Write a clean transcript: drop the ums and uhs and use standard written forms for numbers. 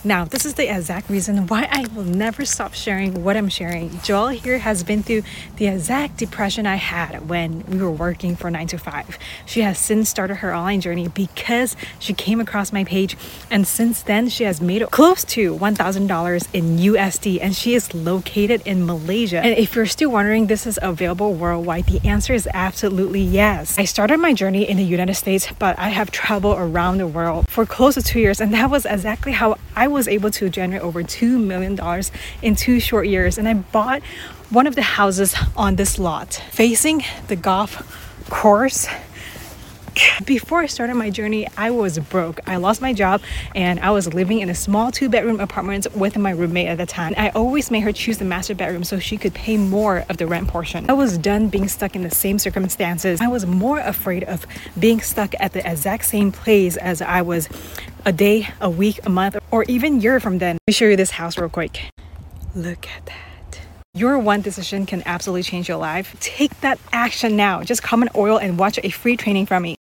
Now, this is the exact reason why I will never stop sharing what I'm sharing. Joelle here has been through the exact depression I had when we were working for 9 to 5. She has since started her online journey because she came across my page, and since then she has made close to $1,000 in USD, and she is located in Malaysia. And if you're still wondering this is available worldwide, the answer is absolutely yes. I started my journey in the United States, but I have traveled around the world for close to 2 years, and that was exactly how I was able to generate over $2 million in 2 short years. And I bought one of the houses on this lot facing the golf course. Before I started my journey, I was broke. I lost my job and I was living in a small 2-bedroom apartment with my roommate at the time. I always made her choose the master bedroom so she could pay more of the rent portion. I was done being stuck in the same circumstances. I was more afraid of being stuck at the exact same place as I was a day, a week, a month, or even a year from then. Let me show you this house real quick. Look at that. Your one decision can absolutely change your life. Take that action now. Just comment oil and watch a free training from me.